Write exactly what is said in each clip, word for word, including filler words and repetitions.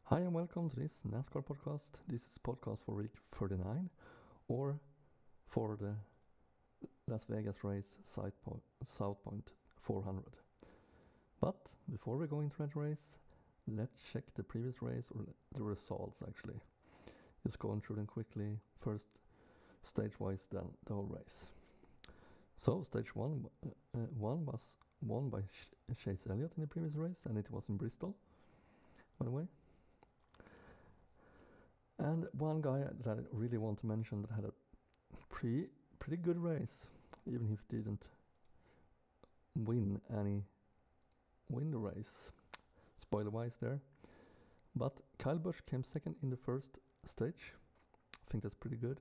Hi and welcome to this NASCAR podcast. This is podcast for week thirty-nine or for the Las Vegas race South Point, South Point four hundred. But before we go into that race, let's check the previous race or the results actually. Just going through them quickly. First stage-wise, then the whole race. So stage one, uh, uh, one was won by Ch- Chase Elliott in the previous race, and it was in Bristol, by the way. And one guy that I really want to mention that had a pretty pretty good race, even if he didn't win any win the race. Spoiler wise there. But Kyle Busch came second in the first stage. I think that's pretty good.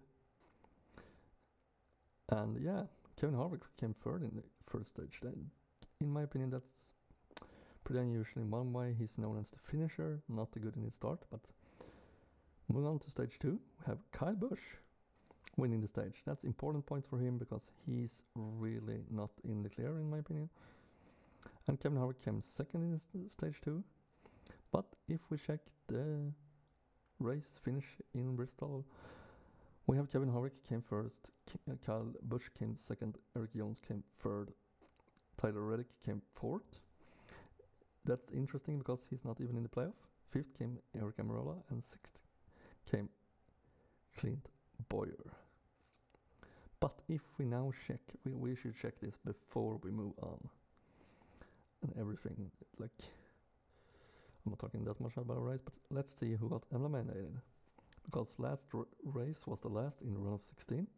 And yeah, Kevin Harvick came third in the first stage. Then, in my opinion, that's pretty unusual. In one way, he's known as the finisher, not the good in his start, but moving on to stage two, we have Kyle Busch winning the stage. That's important point for him because he's really not in the clear, in my opinion. And Kevin Harvick came second in st- stage two. But if we check the race finish in Bristol, we have Kevin Harvick came first, K- Kyle Busch came second, Eric Jones came third, Tyler Reddick came fourth. That's interesting because he's not even in the playoff. Fifth came Eric Almirola and sixth came Clint Bowyer. But if we now check, we, we should check this before we move on. And everything, like, I'm not talking that much about a race, but let's see who got eliminated. Because last r- race was the last in the run of sixteen.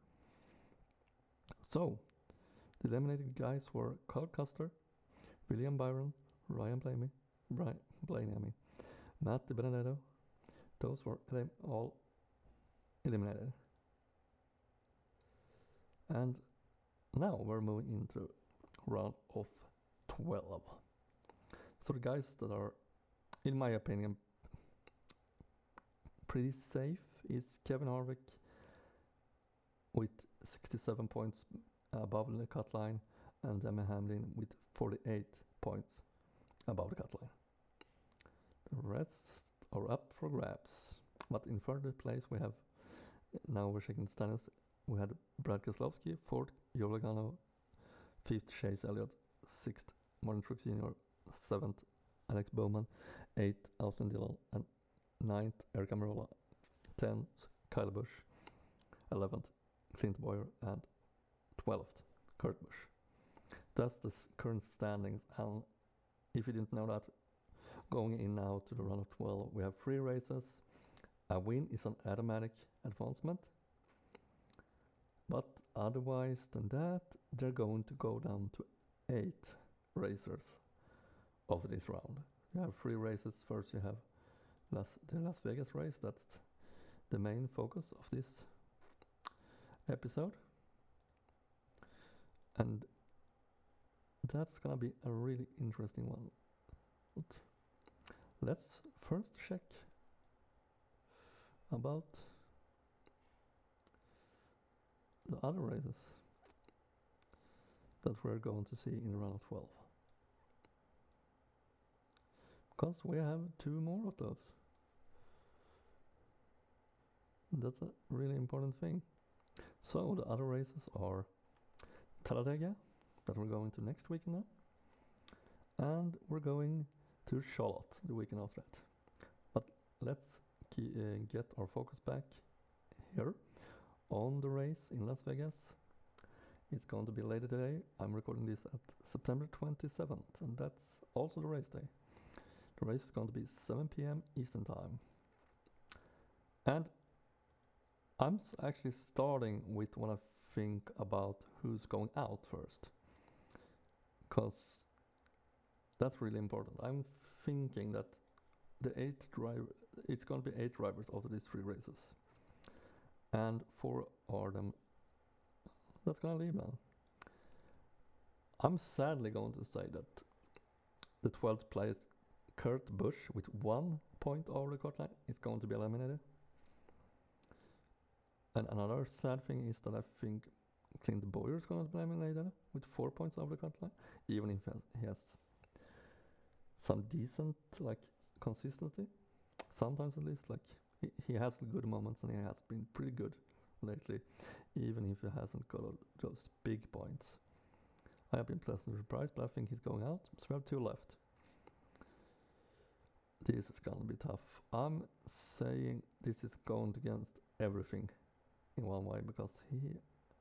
So, the eliminated guys were Carl Custer, William Byron, Ryan Blaney, Brian Blaney, I mean, Matt DiBenedetto. Those were elim- all eliminated. And now we're moving into round of twelve. So the guys that are, in my opinion, pretty safe is Kevin Harvick with sixty-seven points above the cut line and Emma Hamlin with forty-eight points above the cut line. The rest are up for grabs. But in third place we have, now we're checking the standings, we had Brad Keselowski, fourth Joe Logano, fifth Chase Elliott, sixth Martin Truex Junior, seventh Alex Bowman, eighth Austin Dillon, and ninth Eric Almirola, tenth Kyle Busch, eleventh Clint Bowyer, and twelfth Kurt Busch. That's the s- current standings, and if you didn't know that, going in now to the run of twelve, we have three races. A win is an automatic advancement. But otherwise than that, they're going to go down to eight racers of this round. You have three races. First you have Las, the Las Vegas race. That's the main focus of this episode. And that's gonna be a really interesting one. But let's first check about the other races that we're going to see in round of twelve. Because we have two more of those. That's a really important thing. So the other races are Talladega, that we're going to next weekend now. And we're going to Charlotte the weekend after that. But let's key, uh, get our focus back here on the race in Las Vegas. It's going to be later today. I'm recording this at September twenty-seventh, and that's also the race day. The race is going to be seven p.m. Eastern Time. And I'm s- actually starting with what I think about who's going out first. Because that's really important. I'm thinking that the eight driver, it's going to be eight drivers after these three races. And four are them that's gonna leave now. I'm sadly going to say that the twelfth place Kurt Busch with one point over the cut line is going to be eliminated. And another sad thing is that I think Clint Bowyer is going to be eliminated with four points over the cut line, even if he has, he has some decent like consistency. sometimes at least. Like he, he has good moments and he has been pretty good lately, even if he hasn't got all those big points. I have been pleasantly surprised, but I think he's going out. So we have two left. This is gonna be tough. I'm saying this is going against everything in one way because he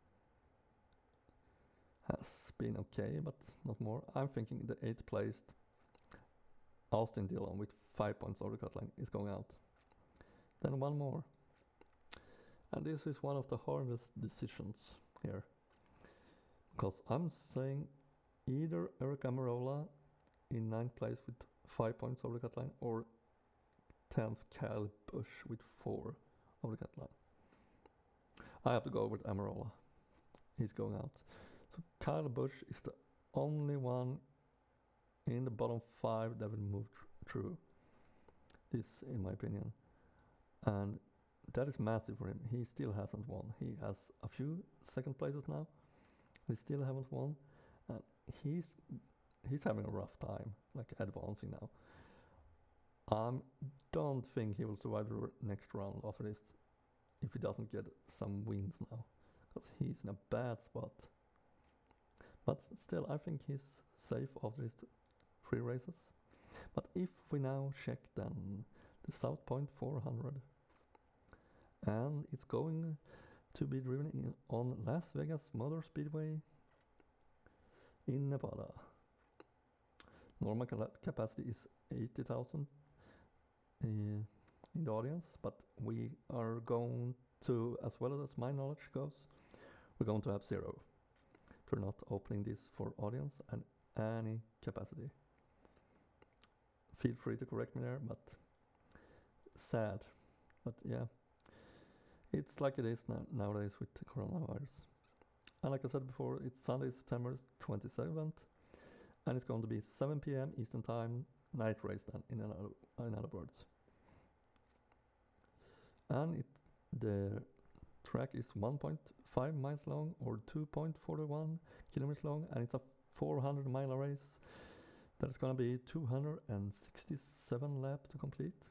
has been okay, but not more. I'm thinking the eighth placed Austin Dillon with five points over the cut line is going out. Then one more. And this is one of the hardest decisions here. Because I'm saying either Eric Amarola in ninth place with five points over the cut line or tenth Kyle Busch with four over the cut line. I have to go with Amarola. He's going out. So Kyle Busch is the only one in the bottom five that will move tr- through this, in my opinion. And that is massive for him. He still hasn't won. He has a few second places now. He still haven't won. And he's he's having a rough time, like advancing now. I um, don't think he will survive the r- next round after this if he doesn't get some wins now. Because he's in a bad spot. But still, I think he's safe after his three races. But if we now check then the South Point four hundred, and it's going to be driven in on Las Vegas Motor Speedway in Nevada. Normal ca- capacity is eighty thousand uh, in the audience, but we are going to, as well as my knowledge goes, we're going to have zero. We're not opening this for audience and any capacity. Feel free to correct me there, but sad. But yeah, it's like it is now, nowadays with the coronavirus. And like I said before, it's Sunday, September twenty-seventh, and it's going to be seven p.m. Eastern Time, night race then, in other, in other words. And it, the track is one point five miles long or two point four one kilometers long, and it's a four hundred mile race. That's going to be two hundred sixty-seven laps to complete.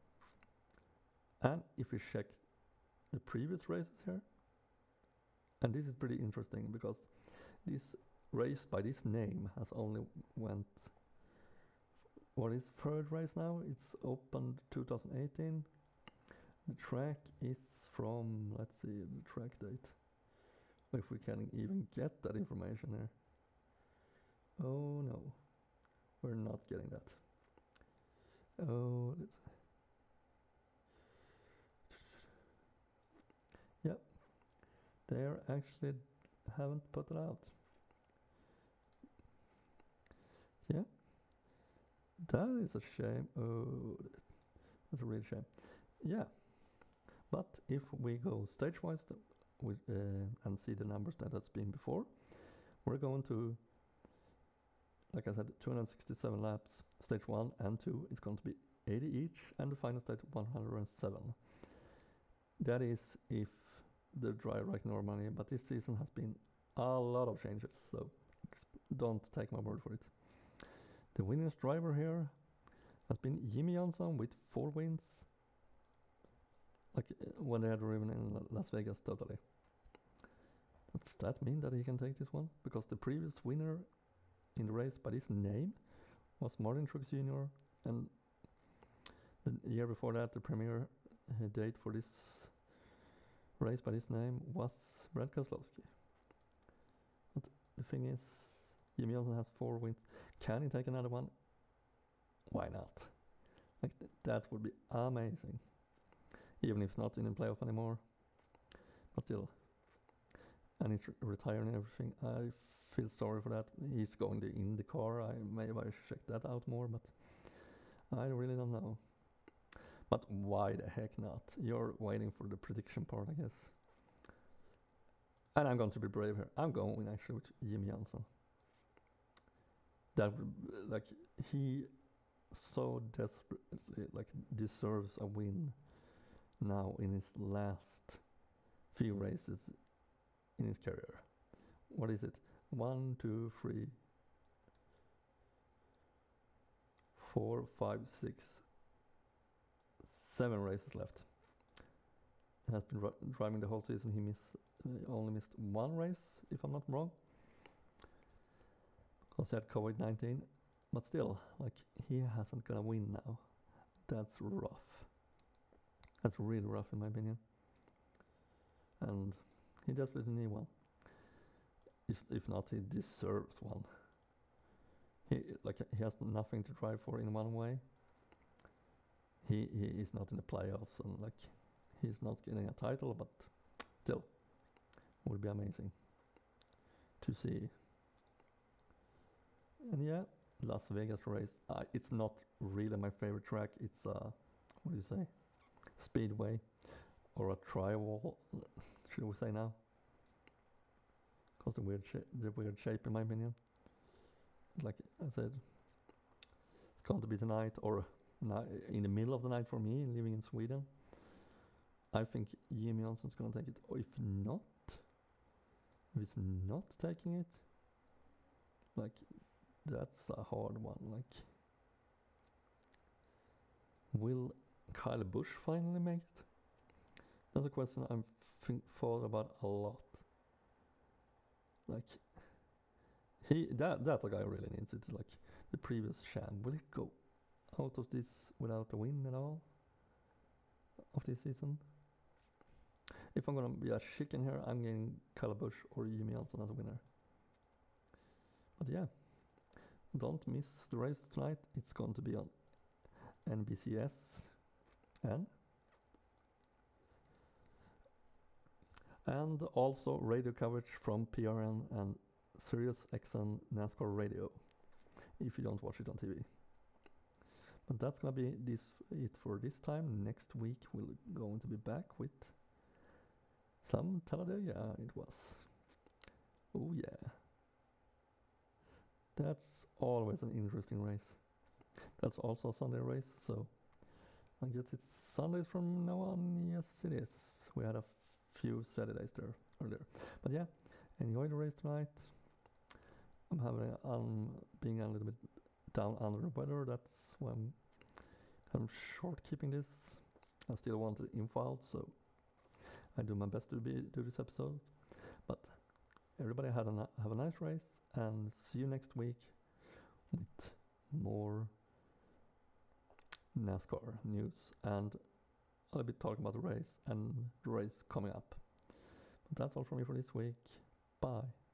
And if we check the previous races here, and this is pretty interesting because this race by this name has only went, what is third race now? It's opened two thousand eighteen. The track is from, let's see, the track date. If we can even get that information here. Oh no, we're not getting that. Oh, let's. Yep, they actually haven't put it out. Yeah, that is a shame. Oh, that's a real shame. Yeah, but if we go stage-wise th- with, uh, and see the numbers that has been before, we're going to, like I said, two hundred sixty-seven laps. Stage one and two is going to be eighty each, and the final stage one hundred seven. That is if the dry rack normally, but this season has been a lot of changes, so don't take my word for it. The winners driver here has been Jimmy Johnson with four wins, like uh, when they had driven in Las Vegas totally. Does that mean that he can take this one? Because the previous winner in the race by this name was Martin Truex Junior and the year before that the premier uh, date for this race by this name was Brad Keselowski. But the thing is, Jimmy Johnson has four wins. Can he take another one? Why not? Like th- that would be amazing. Even if it's not in the playoff anymore. But still. And he's re- retiring and everything. I feel sorry for that. He's going to IndyCar. I maybe I should check that out more, but I really don't know. But why the heck not? You're waiting for the prediction part, I guess. And I'm going to be brave here. I'm going actually with Jimmy Johnson. That would, like, he so desperately like deserves a win now in his last few races in his career. What is it? One, two, three, four, five, six, seven races left. He has been ri- driving the whole season. He miss, uh, only missed one race, if I'm not wrong, because he had COVID nineteen. But still, like, he hasn't gonna win now. That's rough. That's really rough in my opinion. And he desperately need one. If if not, he deserves one. He like he has nothing to drive for in one way. He he is not in the playoffs and like he's not getting a title, but still, would be amazing to see. And yeah, Las Vegas race. Uh, it's not really my favorite track. It's uh, what do you say, speedway, or a tri-wall, should we say now? Because the weird sh- the weird shape, in my opinion. Like I said, it's going to be tonight or ni- in the middle of the night for me, living in Sweden. I think Jimmy Johnson's gonna take it. Or if not, if it's not taking it, like that's a hard one. Like, will Kyle Busch finally make it? That's a question I'm think thought about a lot. Like, he that that guy really needs it. Like the previous champ, will he go out of this without a win at all of this season? If I'm gonna be a chicken here, I'm getting Kyle Busch or Jimmy Johnson as a winner. But yeah, don't miss the race tonight. It's going to be on N B C S and and also radio coverage from P R N and Sirius X M NASCAR Radio if you don't watch it on T V. But that's gonna be this it for this time. Next week we're going to be back with some Talladega. It was. Oh yeah. That's always an interesting race. That's also a Sunday race, so I guess it's Sundays from now on. Yes, it is. We had a few Saturdays there earlier. But yeah, enjoy the race tonight. I'm having um being a little bit down under the weather. That's why I'm kind of short keeping this. I still want the info out, so I do my best to be do this episode. But everybody had a ni- have a nice race, and see you next week with more NASCAR news, and I'll be talking about the race and the race coming up. But that's all from me for this week. Bye.